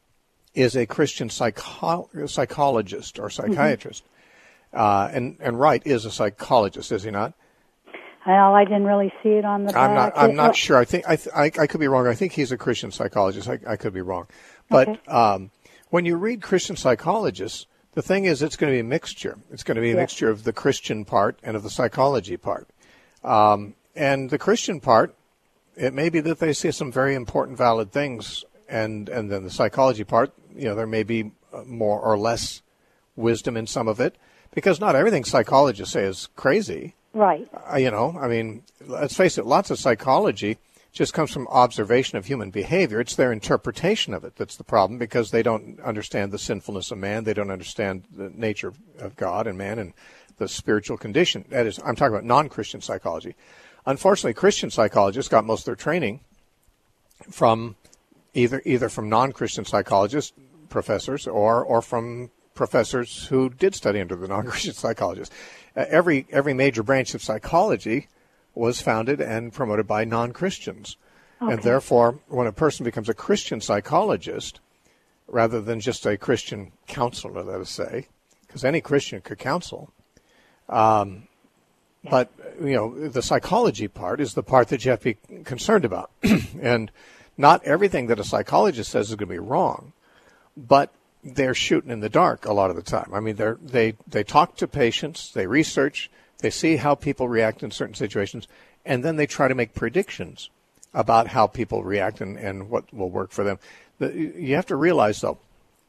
A: is a Christian psycho- psychologist or psychiatrist, mm-hmm. uh, and and Wright is a psychologist, is he not?
G: Well, I didn't really see it on the back.
A: I'm not. I'm not sure. I think I, th- I I could be wrong. I think he's a Christian psychologist. I, I could be wrong, but
G: okay.
A: um, when you read Christian psychologists, the thing is, it's going to be a mixture. It's going to be a
G: yes.
A: mixture of the Christian part and of the psychology part. Um, and the Christian part, it may be that they say some very important, valid things, and and then the psychology part, you know, there may be more or less wisdom in some of it, because not everything psychologists say is crazy.
G: Right.
A: Uh, you know, I mean, let's face it, lots of psychology just comes from observation of human behavior. It's their interpretation of it that's the problem, because they don't understand the sinfulness of man. They don't understand the nature of God and man and the spiritual condition. That is, I'm talking about non-Christian psychology. Unfortunately, Christian psychologists got most of their training from either either from non-Christian psychologists, professors, or or from professors who did study under the non-Christian psychologists. Uh, every every major branch of psychology was founded and promoted by non-Christians. Okay. And therefore, when a person becomes a Christian psychologist, rather than just a Christian counselor, let us say, because any Christian could counsel, um, yeah. but, you know, the psychology part is the part that you have to be concerned about. And not everything that a psychologist says is going to be wrong, but they're shooting in the dark a lot of the time. I mean, they they they talk to patients, they research, they see how people react in certain situations, and then they try to make predictions about how people react and, and what will work for them. The, you have to realize, though,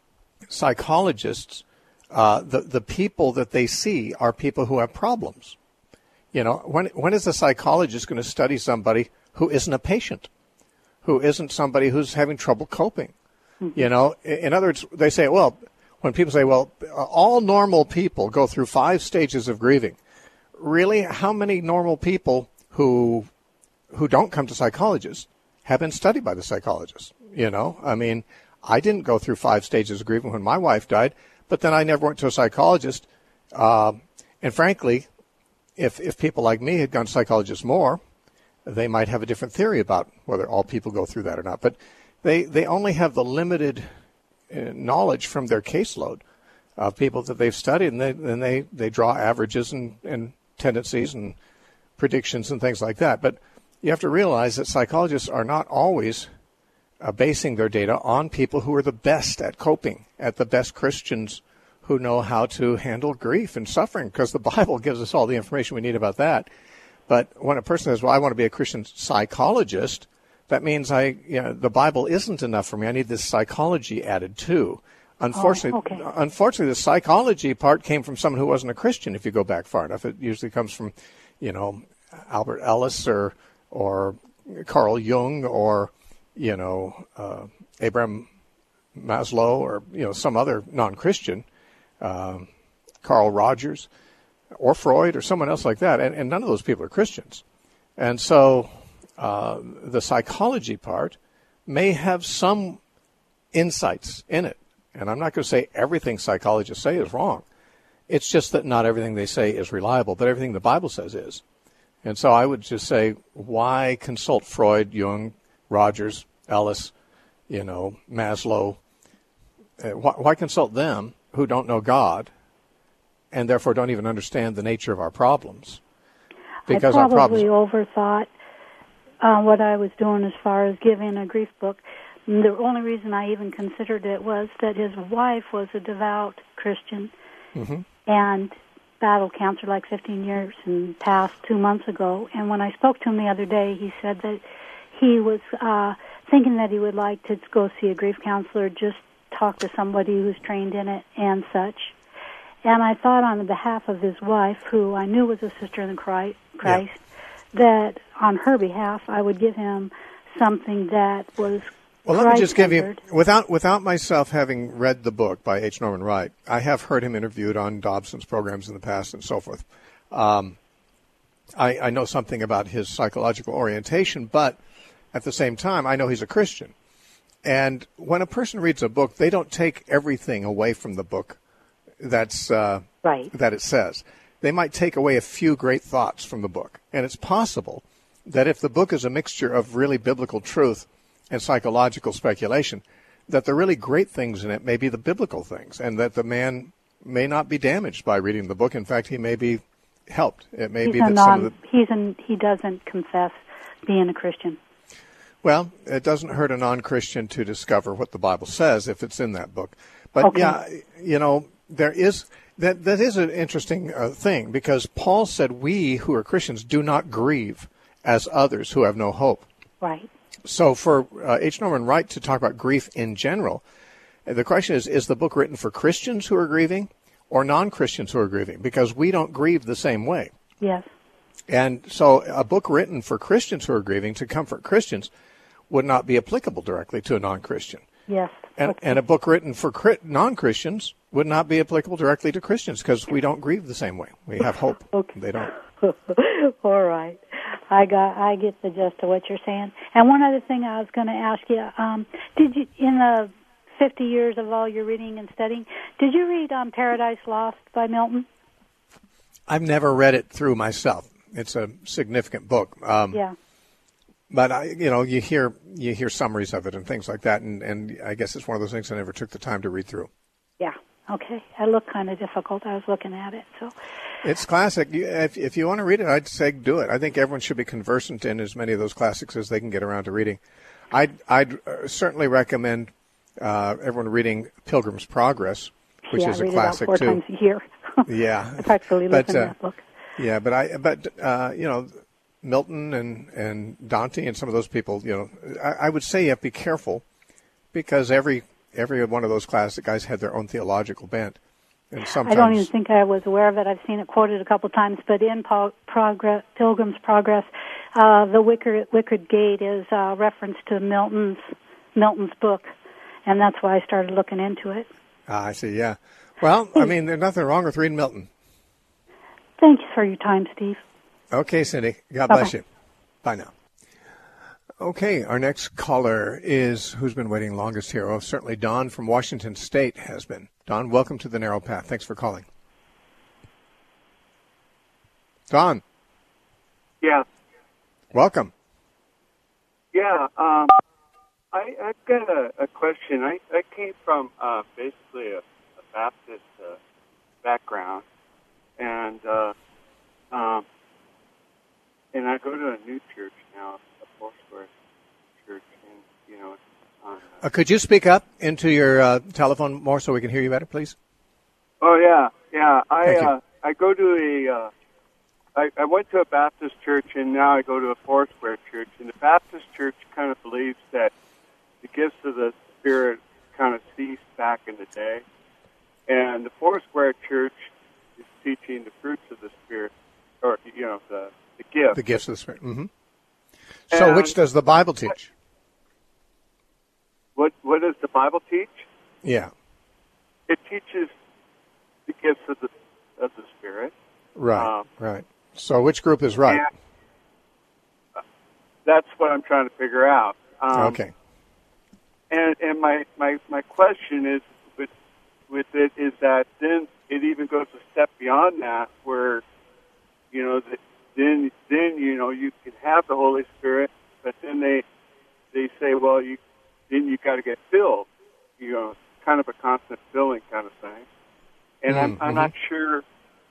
A: psychologists, uh, the, the people that they see are people who have problems. You know, when when is a psychologist going to study somebody who isn't a patient, who isn't somebody who's having trouble coping? Mm-hmm. You know, in other words, they say, well, when people say, well, all normal people go through five stages of grieving. Really, how many normal people who who don't come to psychologists have been studied by the psychologists? You know, I mean, I didn't go through five stages of grieving when my wife died, but then I never went to a psychologist. Uh, and frankly, if if people like me had gone to psychologists more, they might have a different theory about whether all people go through that or not. But they, they only have the limited uh, knowledge from their caseload of people that they've studied, and they, and they, they draw averages and, and tendencies and predictions and things like that. But you have to realize that psychologists are not always uh, basing their data on people who are the best at coping, at the best Christians who know how to handle grief and suffering, because the Bible gives us all the information we need about that. But when a person says, well, I want to be a Christian psychologist, that means I, you know, the Bible isn't enough for me. I need this psychology added too. Unfortunately,
G: oh, okay.
A: unfortunately, the psychology part came from someone who wasn't a Christian. If you go back far enough, it usually comes from, you know, Albert Ellis or or Carl Jung or, you know, uh, Abraham Maslow or, you know, some other non-Christian, uh, Carl Rogers or Freud or someone else like that. And, and none of those people are Christians. And so uh, the psychology part may have some insights in it. And I'm not going to say everything psychologists say is wrong. It's just that not everything they say is reliable, but everything the Bible says is. And so I would just say, why consult Freud, Jung, Rogers, Ellis, you know, Maslow? Uh, why, why consult them who don't know God and therefore don't even understand the nature of our problems? Because
G: I
A: our
G: probably
A: problems...
G: overthought uh, what I was doing as far as giving a grief book. The only reason I even considered it was that his wife was a devout Christian
A: mm-hmm.
G: and battled cancer like fifteen years and passed two months ago. And when I spoke to him the other day, he said that he was uh, thinking that he would like to go see a grief counselor, just talk to somebody who's trained in it and such. And I thought on behalf of his wife, who I knew was a sister in Christ, Christ yeah. that on her behalf I would give him something that was
A: Well, let me just give you, without without myself having read the book by H. Norman Wright, I have heard him interviewed on Dobson's programs in the past and so forth. Um, I, I know something about his psychological orientation, but at the same time, I know he's a Christian. And when a person reads a book, they don't take everything away from the book that's uh,
G: right.
A: that it says. They might take away a few great thoughts from the book. And it's possible that if the book is a mixture of really biblical truth and psychological speculation, that the really great things in it may be the biblical things, and that the man may not be damaged by reading the book. In fact, he may be helped. It may
G: he's
A: be that
G: non,
A: some of the...
G: He's an, he doesn't confess being a Christian.
A: Well, it doesn't hurt a non-Christian to discover what the Bible says if it's in that book. But,
G: okay.
A: yeah, you know, there is... That That is an interesting uh, thing, because Paul said we who are Christians do not grieve as others who have no hope.
G: Right.
A: So for uh, H. Norman Wright to talk about grief in general, the question is, is the book written for Christians who are grieving or non-Christians who are grieving? Because we don't grieve the same way.
G: Yes.
A: And so a book written for Christians who are grieving to comfort Christians would not be applicable directly to a non-Christian.
G: Yes.
A: And,
G: okay.
A: and a book written for non-Christians would not be applicable directly to Christians, because we don't grieve the same way. We have hope.
G: Okay.
A: They don't.
G: All right. I got. I get the gist of what you're saying. And one other thing I was going to ask you: um, Did you, in the fifty years of all your reading and studying, did you read um, Paradise Lost by Milton?
A: I've never read it through myself. It's a significant book. Um,
G: yeah.
A: But I, you know, you hear you hear summaries of it and things like that, and, and I guess it's one of those things I never took the time to read through.
G: Yeah. Okay. It looked kind of difficult. I was looking at it, so.
A: It's classic. If if you want to read it, I'd say do it. I think everyone should be conversant in as many of those classics as they can get around to reading. I'd I'd certainly recommend uh, everyone reading Pilgrim's Progress, which
G: yeah,
A: is
G: I
A: a
G: read
A: classic
G: it about four
A: too.
G: times a year.
A: Yeah.
G: I practically live
A: but,
G: in
A: uh,
G: that book.
A: Yeah, but I but uh, you know, Milton and, and Dante and some of those people, you know, I, I would say you have to be careful, because every every one of those classic guys had their own theological bent. And sometimes,
G: I don't even think I was aware of it. I've seen it quoted a couple times, but in Paul, progress, Pilgrim's Progress, uh, the Wicker, Wicked Gate is a reference to Milton's Milton's book, and that's why I started looking into it.
A: Ah, I see, yeah. Well, I mean, there's nothing wrong with reading Milton.
G: Thank you for your time, Steve.
A: Okay, Cindy. God
G: Bye-bye.
A: bless you. Bye now. Okay, our next caller is, who's been waiting longest here? Oh, certainly Don from Washington State has been. Don, welcome to the Narrow Path. Thanks for calling. Don.
H: Yeah.
A: Welcome.
H: Yeah, um, I, I've got a, a question. I, I came from uh, basically a, a Baptist uh, background, and uh, um, and I go to a new church now, a Foursquare church, and you know. On, uh,
A: uh, could you speak up into your uh, telephone more so we can hear you better, please?
H: Oh yeah, yeah. I
A: Thank you.
H: uh, I go to a. Uh, I, I went to a Baptist church, and now I go to a Foursquare church. And the Baptist church kind of believes that the gifts of the Spirit kind of ceased back in the day. And the Foursquare Church is teaching the fruits of the Spirit, or, you know, the, the gifts.
A: The gifts of the Spirit. Mm-hmm. So
H: And
A: which does the Bible teach?
H: What What does the Bible teach?
A: Yeah.
H: It teaches the gifts of the of the Spirit.
A: Right,
H: Um,
A: right. So which group is right?
H: And, uh, that's what I'm trying to figure out. Um,
A: Okay.
H: And and my, my, my question is with with it is that then it even goes a step beyond that, where you know that then then you know you can have the Holy Spirit, but then they they say, well, you then you got to get filled, you know, kind of a constant filling kind of thing. And I'm
A: Mm-hmm.
H: I'm not sure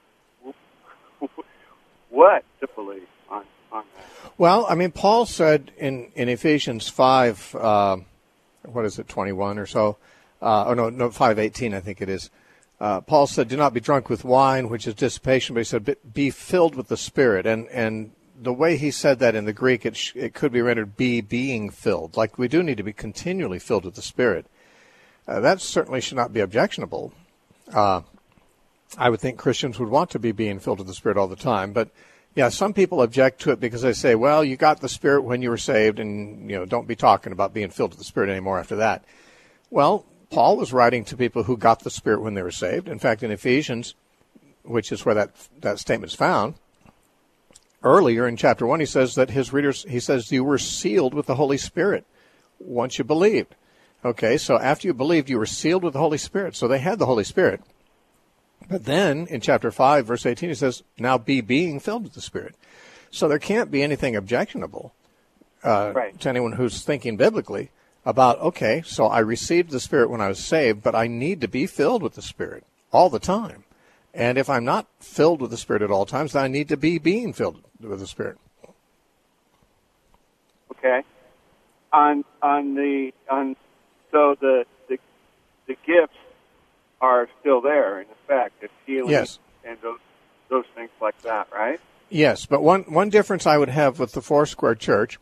H: what to believe on on that.
A: Well, I mean, Paul said in, in Ephesians five, uh, what is it, twenty-one or so? Uh, oh, no, no, five eighteen, I think it is. Uh, Paul said, do not be drunk with wine, which is dissipation, but he said, be filled with the Spirit. And, and the way he said that in the Greek, it, sh- it could be rendered be being filled. Like we do need to be continually filled with the Spirit. Uh, that certainly should not be objectionable. Uh, I would think Christians would want to be being filled with the Spirit all the time. But, yeah, some people object to it because they say, well, you got the Spirit when you were saved, and, you know, don't be talking about being filled with the Spirit anymore after that. Well, Paul was writing to people who got the Spirit when they were saved. In fact, in Ephesians, which is where that that statement is found, earlier in chapter one, he says that his readers, he says, you were sealed with the Holy Spirit once you believed. Okay, so after you believed, you were sealed with the Holy Spirit. So they had the Holy Spirit. But then in chapter five, verse eighteen, he says, now be being filled with the Spirit. So there can't be anything objectionable uh,
H: Right.
A: to anyone who's thinking biblically about, okay, so I received the Spirit when I was saved, but I need to be filled with the Spirit all the time. And if I'm not filled with the Spirit at all times, then I need to be being filled with the Spirit.
H: Okay. On on the on so the the the gifts are still there in effect. It's healing
A: Yes.
H: and those those things like that, right?
A: Yes, but one, one difference I would have with the Foursquare Church,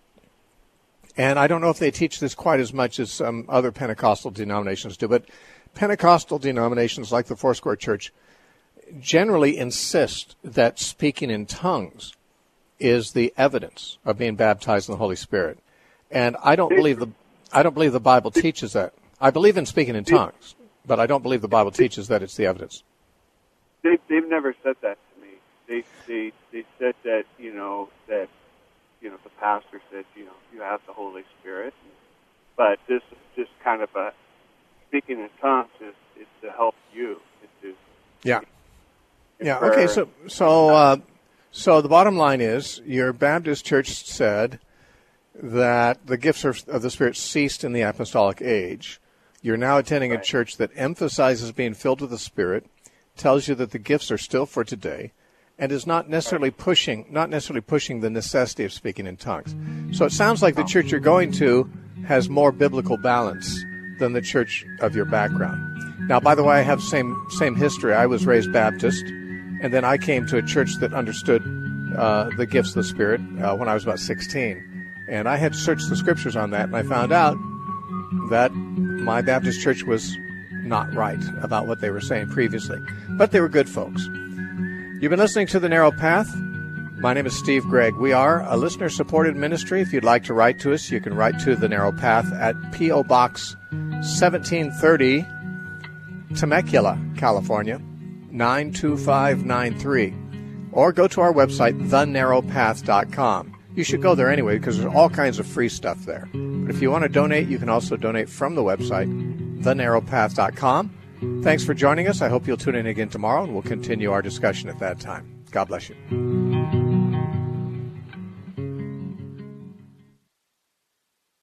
A: and I don't know if they teach this quite as much as some other Pentecostal denominations do, but Pentecostal denominations like the Foursquare Church generally insist that speaking in tongues is the evidence of being baptized in the Holy Spirit. And I don't believe the I don't believe the Bible teaches that. I believe in speaking in tongues, but I don't believe the Bible teaches that it's the evidence.
H: They they've never said that to me. They they they said that, you know, that you know, the pastor said, you know, you have the Holy Spirit, but this is just kind of a speaking in tongues is, is to help you. It's to,
A: Yeah. Yeah. Okay. So, so, uh, so the bottom line is, your Baptist church said that the gifts of the Spirit ceased in the apostolic age. You're now attending
H: Right.
A: a church that emphasizes being filled with the Spirit, tells you that the gifts are still for today, and is not necessarily pushing, not necessarily pushing the necessity of speaking in tongues. So it sounds like the church you're going to has more biblical balance than the church of your background. Now, by the way, I have same same history. I was raised Baptist, and then I came to a church that understood uh, the gifts of the Spirit uh, when I was about sixteen. And I had searched the scriptures on that, and I found out that my Baptist church was not right about what they were saying previously. But they were good folks. You've been listening to The Narrow Path. My name is Steve Gregg. We are a listener-supported ministry. If you'd like to write to us, you can write to The Narrow Path at P O. Box seventeen thirty, Temecula, California, nine two five nine three. Or go to our website, the narrow path dot com. You should go there anyway because there's all kinds of free stuff there. But if you want to donate, you can also donate from the website, the narrow path dot com. Thanks for joining us. I hope you'll tune in again tomorrow, and we'll continue our discussion at that time. God bless you.